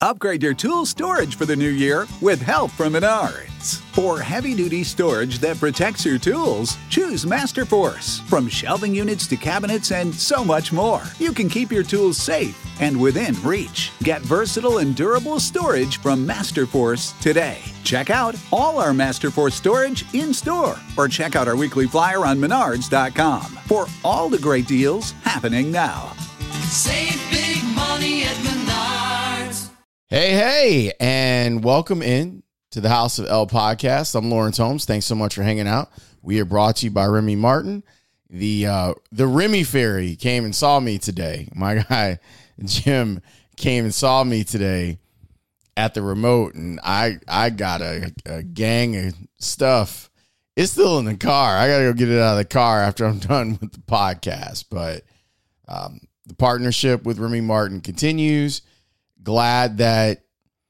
upgrade your tool storage for the new year with help from Menards. For heavy-duty storage that protects your tools, choose Masterforce. From shelving units to cabinets and so much more, you can keep your tools safe and within reach. Get versatile and durable storage from Masterforce today. Check out all our Masterforce storage in-store or check out our weekly flyer on Menards.com for all the great deals happening now. Save big money at Menards. Hey, and welcome in to the House of L podcast. I'm Lawrence Holmes. Thanks so much for hanging out. We are brought to you by Remy Martin. The Remy Fairy came and saw me today. My guy, Jim, came and saw me today at the remote, and I got a gang of stuff. It's still in the car. I got to go get it out of the car after I'm done with the podcast. But the partnership with Remy Martin continues. Glad that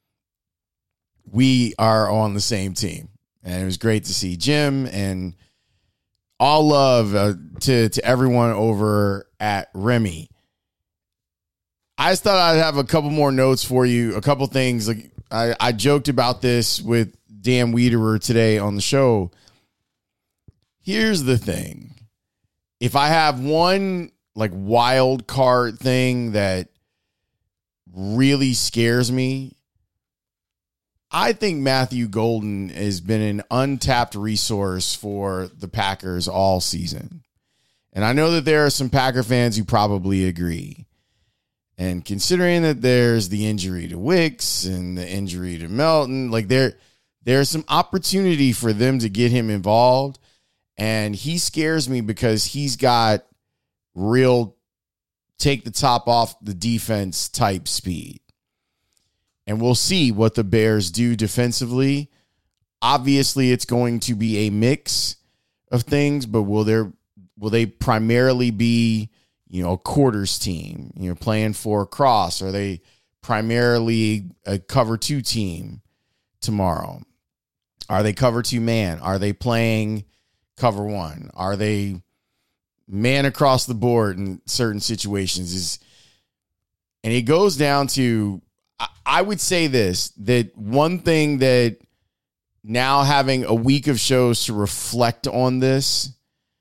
we are on the same team. And it was great to see Jim, and all love to everyone over at Remy. I just thought I'd have a couple more notes for you. A couple things. Like I joked about this with Dan Wiederer today on the show. Here's the thing. If I have one like wild card thing that really scares me, I think Matthew Golden has been an untapped resource for the Packers all season. And I know that there are some Packer fans who probably agree. And considering that there's the injury to Wicks and the injury to Melton, like there's some opportunity for them to get him involved. And he scares me because he's got real take the top off the defense type speed. And we'll see what the Bears do defensively. Obviously, it's going to be a mix of things, but will they primarily be, a quarters team, playing for a cross? Are they primarily a cover 2 team tomorrow? Are they cover 2 man? Are they playing cover 1? Are they man across the board in certain situations? And it goes down to, I would say this, that one thing that now having a week of shows to reflect on this,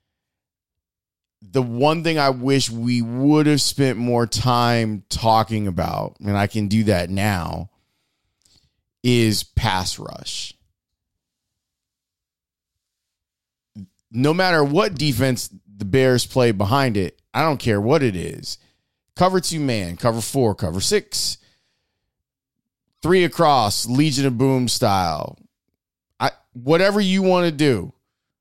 the one thing I wish we would have spent more time talking about, and I can do that now, is pass rush. No matter what defense the Bears play behind it, I don't care what it is. Cover 2 man, cover 4, cover 6, 3 across, Legion of Boom style. Whatever you want to do.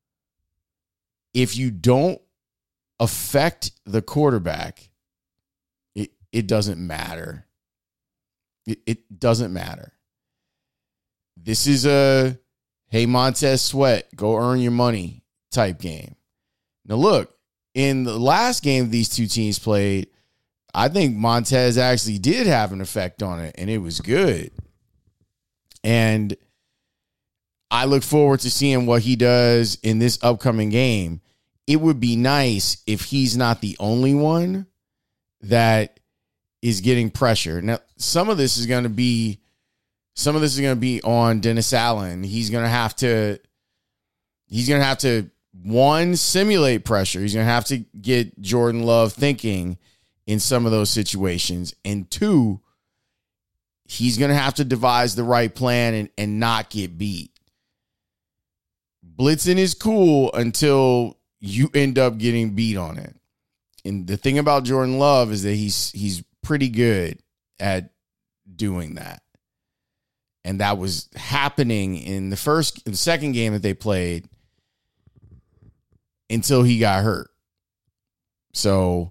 If you don't affect the quarterback, it doesn't matter. It doesn't matter. This is a, hey, Montez Sweat, go earn your money type game. Now, look, in the last game these two teams played, I think Montez actually did have an effect on it, and it was good. And I look forward to seeing what he does in this upcoming game. It would be nice if he's not the only one that is getting pressure. Now, some of this is going to be on Dennis Allen. He's going to have to, one, simulate pressure. He's going to have to get Jordan Love thinking in some of those situations. And 2, he's going to have to devise the right plan and not get beat. Blitzing is cool until you end up getting beat on it. And the thing about Jordan Love is that he's pretty good at doing that. And that was happening in the second game that they played until he got hurt. So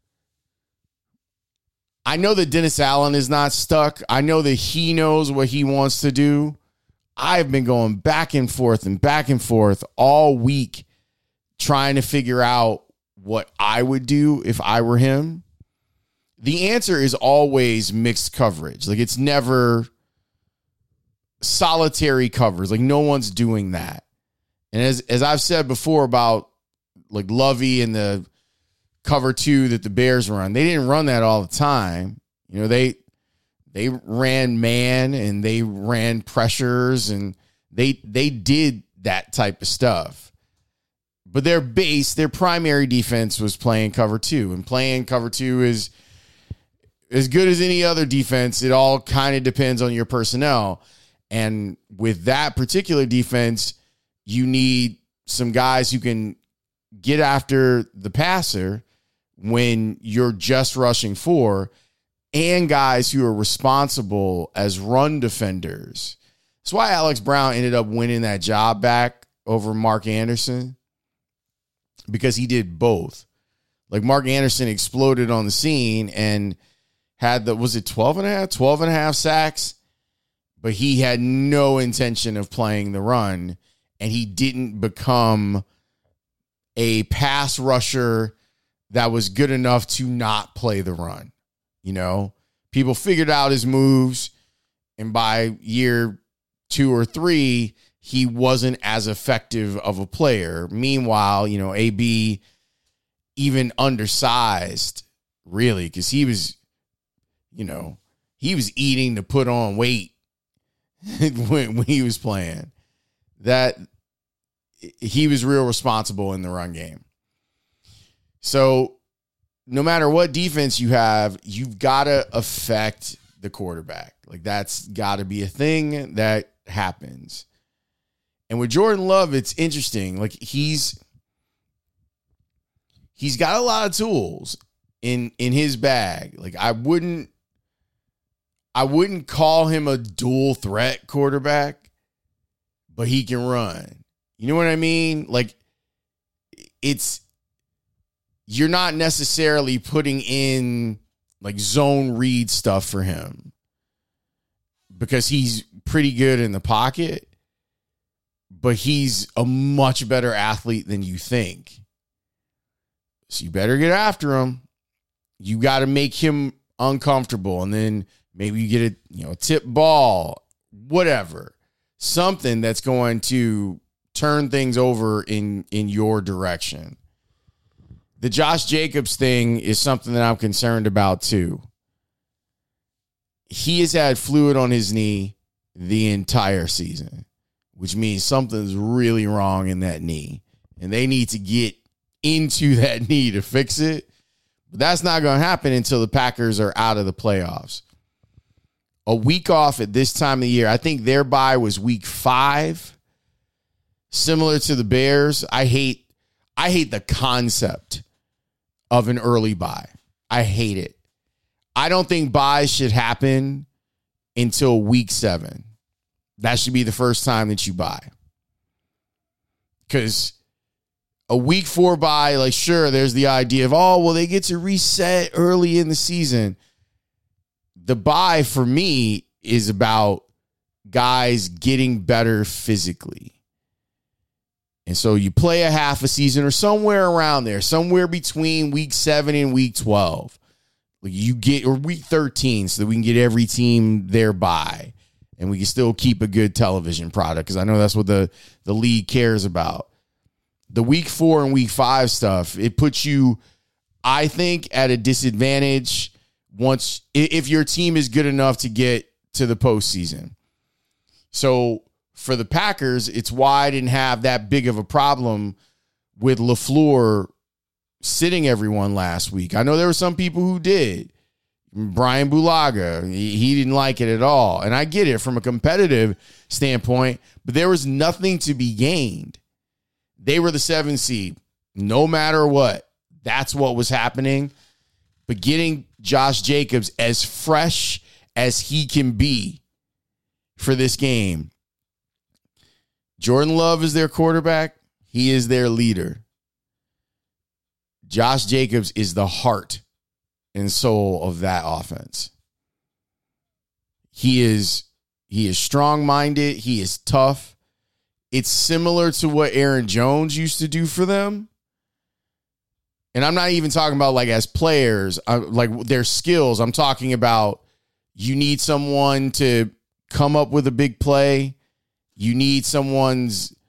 I know that Dennis Allen is not stuck. I know that he knows what he wants to do. I've been going back and forth all week trying to figure out what I would do if I were him. The answer is always mixed coverage. Like, it's never solitary covers. Like, no one's doing that. And as I've said before about like Lovey and the cover 2 that the Bears run, they didn't run that all the time. They They ran man and they ran pressures and they did that type of stuff. But their primary defense was playing cover 2. And playing cover 2 is as good as any other defense. It all kind of depends on your personnel. And with that particular defense, you need some guys who can get after the passer when you're just rushing 4, and guys who are responsible as run defenders. That's why Alex Brown ended up winning that job back over Mark Anderson, because he did both. Like, Mark Anderson exploded on the scene and had 12 and a half sacks, but he had no intention of playing the run, and he didn't become a pass rusher that was good enough to not play the run. You know, people figured out his moves, and by year 2 or 3, he wasn't as effective of a player. Meanwhile, you know, AB, even undersized, really, because he was eating to put on weight when he was playing. That he was real responsible in the run game. So no matter what defense you have, you've got to affect the quarterback. Like, that's got to be a thing that happens. And with Jordan Love, it's interesting. Like, he's got a lot of tools in his bag. Like, I wouldn't call him a dual threat quarterback, but he can run. You know what I mean? Like, you're not necessarily putting in like zone read stuff for him because he's pretty good in the pocket, but he's a much better athlete than you think. So you better get after him. You got to make him uncomfortable, and then maybe you get a tip ball, whatever, something that's going to turn things over in your direction. The Josh Jacobs thing is something that I'm concerned about too. He has had fluid on his knee the entire season, which means something's really wrong in that knee, and they need to get into that knee to fix it. But that's not going to happen until the Packers are out of the playoffs. A week off at this time of the year, I think their bye was week 5, similar to the Bears. I hate the concept of an early bye. I hate it. I don't think buys should happen until week 7. That should be the first time that you buy. Because a week 4 bye, like, sure, there's the idea of, they get to reset early in the season. The bye for me is about guys getting better physically. And so you play a half a season or somewhere around there, somewhere between week 7 and week 12. Or week 13, so that we can get every team their bye, and we can still keep a good television product, because I know that's what the league cares about. The week 4 and week 5 stuff, it puts you, I think, at a disadvantage if your team is good enough to get to the postseason. So for the Packers, it's why I didn't have that big of a problem with LaFleur sitting everyone last week. I know there were some people who did. Brian Bulaga, he didn't like it at all. And I get it from a competitive standpoint, but there was nothing to be gained. They were the 7th seed, no matter what. That's what was happening. But getting Josh Jacobs as fresh as he can be for this game. Jordan Love is their quarterback. He is their leader. Josh Jacobs is the heart and soul of that offense. He is strong-minded. He is tough. It's similar to what Aaron Jones used to do for them. And I'm not even talking about like as players, like their skills. I'm talking about you need someone to come up with a big play. You need someone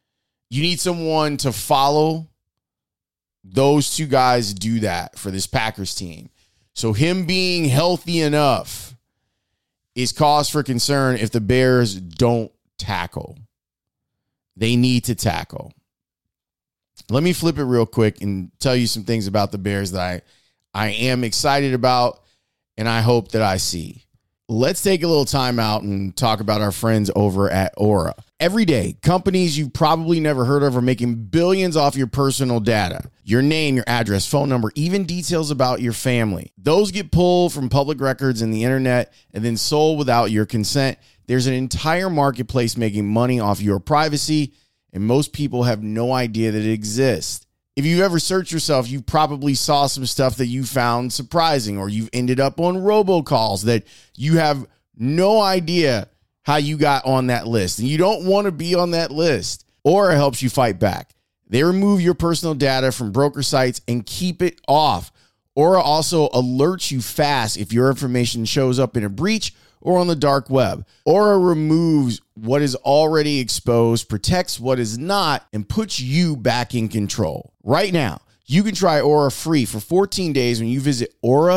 to follow. Those two guys do that for this Packers team. So him being healthy enough is cause for concern if the Bears don't tackle. They need to tackle. Let me flip it real quick and tell you some things about the Bears that I am excited about and I hope that I see. Let's take a little time out and talk about our friends over at Aura. Every day, companies you've probably never heard of are making billions off your personal data. Your name, your address, phone number, even details about your family. Those get pulled from public records and the internet and then sold without your consent. There's an entire marketplace making money off your privacy, and most people have no idea that it exists. If you've ever searched yourself, you probably saw some stuff that you found surprising, or you've ended up on robocalls that you have no idea how you got on that list, and you don't want to be on that list. Aura helps you fight back. They remove your personal data from broker sites and keep it off. Aura also alerts you fast if your information shows up in a breach or on the dark web. Aura removes what is already exposed, protects what is not, and puts you back in control. Right now, you can try Aura free for 14 days when you visit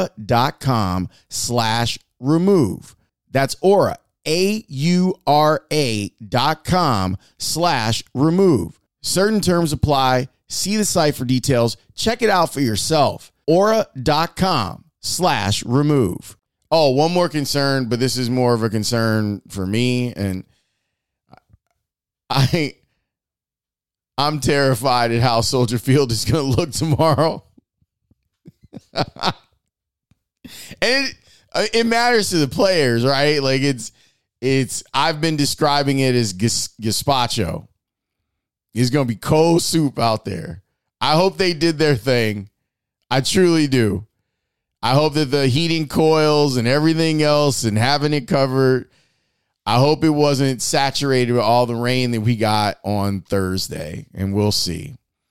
aura.com/remove. That's Aura, AURA.com/remove. Certain terms apply. See the site for details. Check it out for yourself. Aura.com/remove. Oh, one more concern, but this is more of a concern for me, and I'm terrified at how Soldier Field is going to look tomorrow. And it matters to the players, right? Like it's I've been describing it as gazpacho. It's going to be cold soup out there. I hope they did their thing. I truly do. I hope that the heating coils and everything else and having it covered, I hope it wasn't saturated with all the rain that we got on Thursday, and we'll see.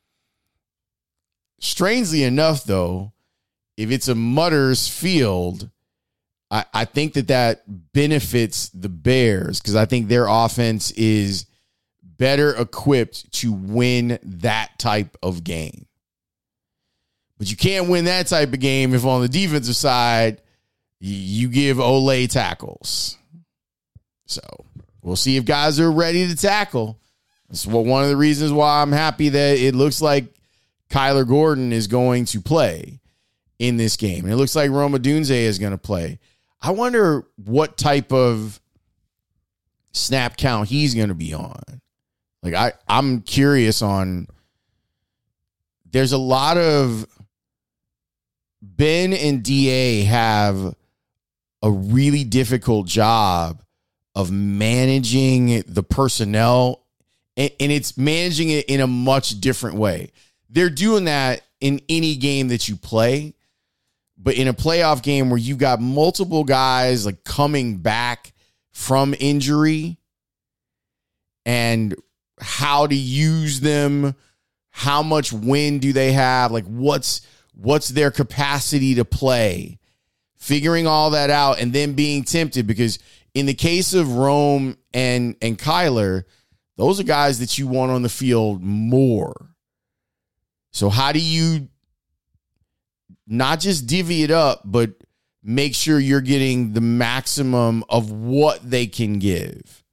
Strangely enough, though, if it's a mudder's field, I think that benefits the Bears because I think their offense is better equipped to win that type of game. But you can't win that type of game if on the defensive side, you give Olay tackles. So we'll see if guys are ready to tackle. That's one of the reasons why I'm happy that it looks like Kyler Gordon is going to play in this game. And it looks like Rome Odunze is going to play. I wonder what type of snap count he's going to be on. Like I'm curious on, there's a lot of, Ben and DA have a really difficult job of managing the personnel, and it's managing it in a much different way. They're doing that in any game that you play, but in a playoff game where you've got multiple guys like coming back from injury and how to use them, how much wind do they have, like what's their capacity to play, figuring all that out and then being tempted, because in the case of Rome and Kyler, those are guys that you want on the field more. So how do you not just divvy it up, but make sure you're getting the maximum of what they can give?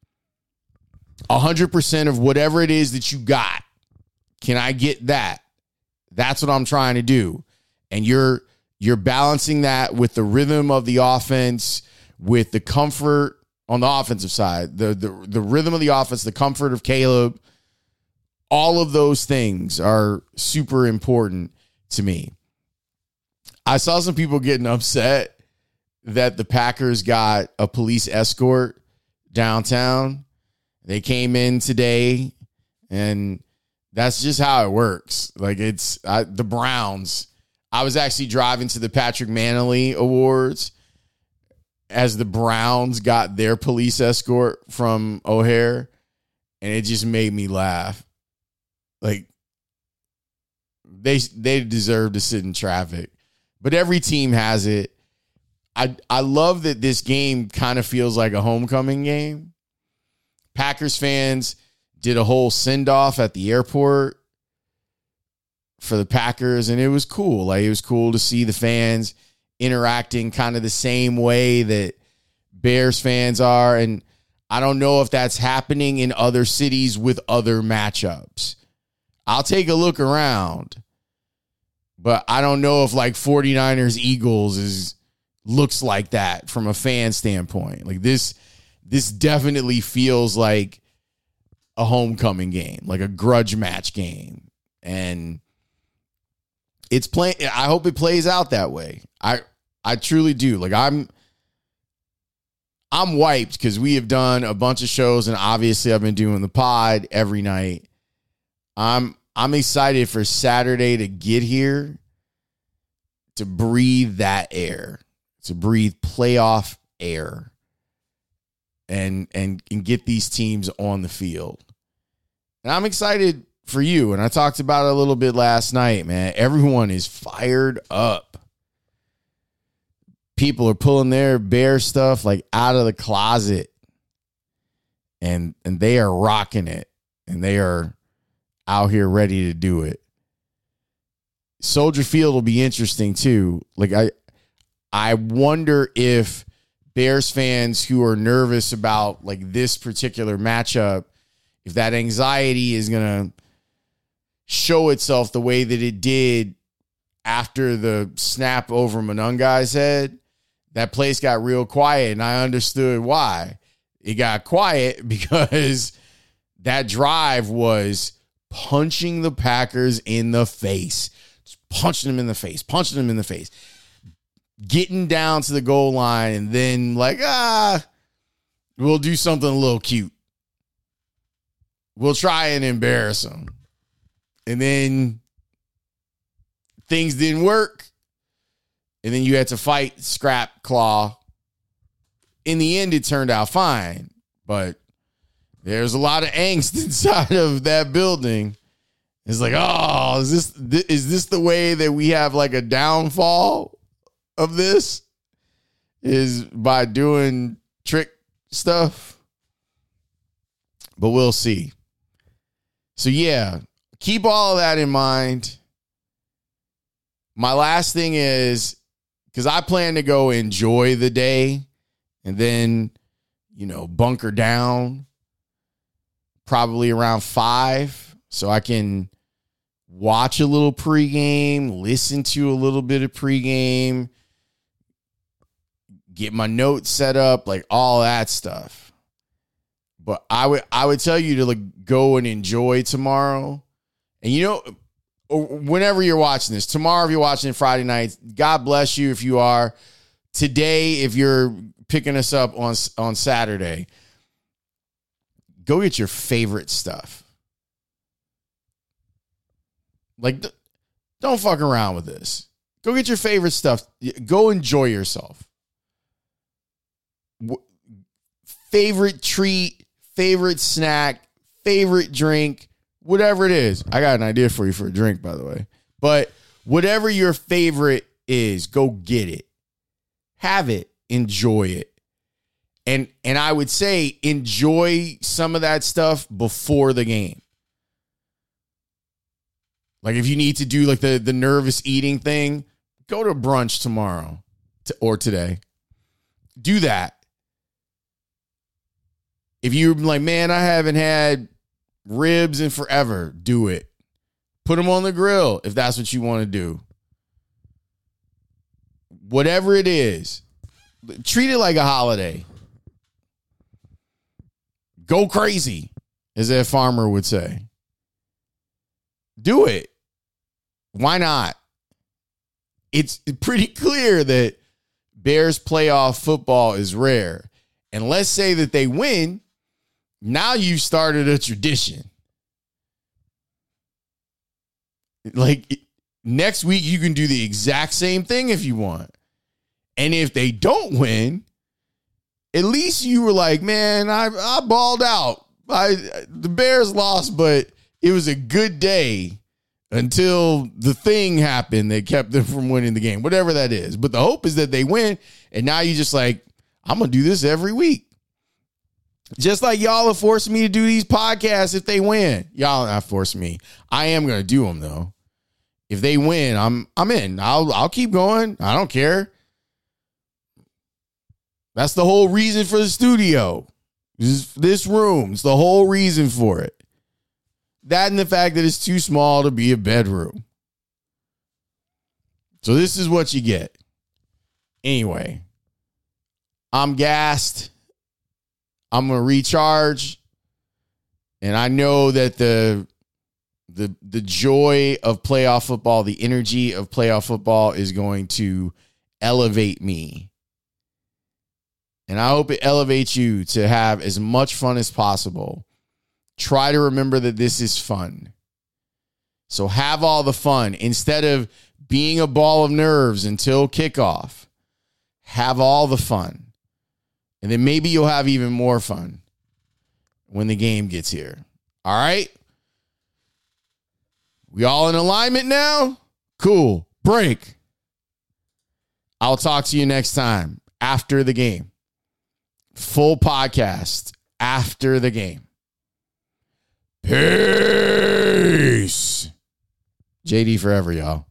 100% of whatever it is that you got. Can I get that? That's what I'm trying to do. And you're balancing that with the rhythm of the offense, with the comfort on the offensive side, the rhythm of the offense, the comfort of Caleb. All of those things are super important to me. I saw some people getting upset that the Packers got a police escort downtown. They came in today, and that's just how it works. Like the Browns. I was actually driving to the Patrick Manley Awards as the Browns got their police escort from O'Hare, and it just made me laugh. Like they deserve to sit in traffic, but every team has it. I love that this game kind of feels like a homecoming game. Packers fans did a whole send-off at the airport for the Packers, and it was cool. Like, it was cool to see the fans interacting kind of the same way that Bears fans are. And I don't know if that's happening in other cities with other matchups. I'll take a look around, but I don't know if like 49ers Eagles looks like that from a fan standpoint. Like this definitely feels like a homecoming game, like a grudge match game. And it's playing. I hope it plays out that way. I truly do. Like I'm wiped because we have done a bunch of shows, and obviously I've been doing the pod every night. I'm excited for Saturday to get here, to breathe that air, to breathe playoff air, and get these teams on the field. And I'm excited for you. And I talked about it a little bit last night, man. Everyone is fired up. People are pulling their Bear stuff like out of the closet, and they are rocking it, and they are out here ready to do it. Soldier Field will be interesting too. Like I wonder if Bears fans who are nervous about like this particular matchup, if that anxiety is going to show itself the way that it did after the snap over Monungai's head. That place got real quiet, and I understood why. It got quiet because that drive was punching the Packers in the face. Just punching them in the face. Getting down to the goal line, and then like, we'll do something a little cute. We'll try and embarrass them. And then things didn't work. And then you had to fight, scrap, claw. In the end, it turned out fine. But there's a lot of angst inside of that building. It's like, oh, is this the way that we have like a downfall of this? Is by doing trick stuff? But we'll see. So yeah, keep all of that in mind. My last thing is, because I plan to go enjoy the day and then, bunker down probably around 5 so I can watch a little pregame, listen to a little bit of pregame, get my notes set up, like all that stuff. But I would tell you to like go and enjoy tomorrow. And whenever you're watching this, tomorrow if you're watching it Friday night, God bless you if you are. Today, if you're picking us up on Saturday, go get your favorite stuff. Like, don't fuck around with this. Go get your favorite stuff. Go enjoy yourself. Favorite treat, favorite snack, favorite drink, whatever it is. I got an idea for you for a drink, by the way. But whatever your favorite is, go get it. Have it. Enjoy it. And I would say enjoy some of that stuff before the game. Like if you need to do like the nervous eating thing, go to brunch tomorrow or today. Do that. If you're like, man, I haven't had ribs in forever, do it. Put them on the grill if that's what you want to do. Whatever it is, treat it like a holiday. Go crazy, as that farmer would say. Do it. Why not? It's pretty clear that Bears playoff football is rare. And let's say that they win. Now you've started a tradition. Like next week, you can do the exact same thing if you want. And if they don't win, at least you were like, man, I balled out. The Bears lost, but it was a good day until the thing happened that kept them from winning the game, whatever that is. But the hope is that they win. And now you just like, I'm going to do this every week. Just like y'all have forced me to do these podcasts if they win. Y'all not forced me. I am going to do them though. If they win, I'm in. I'll keep going. I don't care. That's the whole reason for the studio. This room. It's the whole reason for it. That and the fact that it's too small to be a bedroom. So this is what you get. Anyway, I'm gassed. I'm going to recharge. And I know that the joy of playoff football, the energy of playoff football is going to elevate me. And I hope it elevates you to have as much fun as possible. Try to remember that this is fun. So have all the fun. Instead of being a ball of nerves until kickoff, have all the fun. And then maybe you'll have even more fun when the game gets here. All right? We all in alignment now? Cool. Break. I'll talk to you next time after the game. Full podcast after the game. Peace. JD forever, y'all.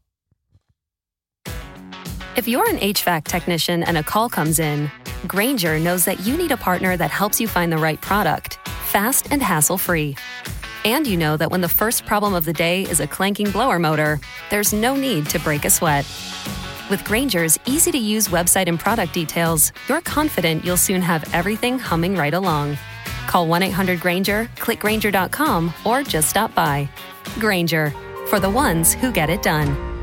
If you're an HVAC technician and a call comes in, Grainger knows that you need a partner that helps you find the right product, fast and hassle-free. And you know that when the first problem of the day is a clanking blower motor, there's no need to break a sweat. With Grainger's easy-to-use website and product details, you're confident you'll soon have everything humming right along. Call 1-800-GRAINGER, click Grainger.com, or just stop by. Grainger, for the ones who get it done.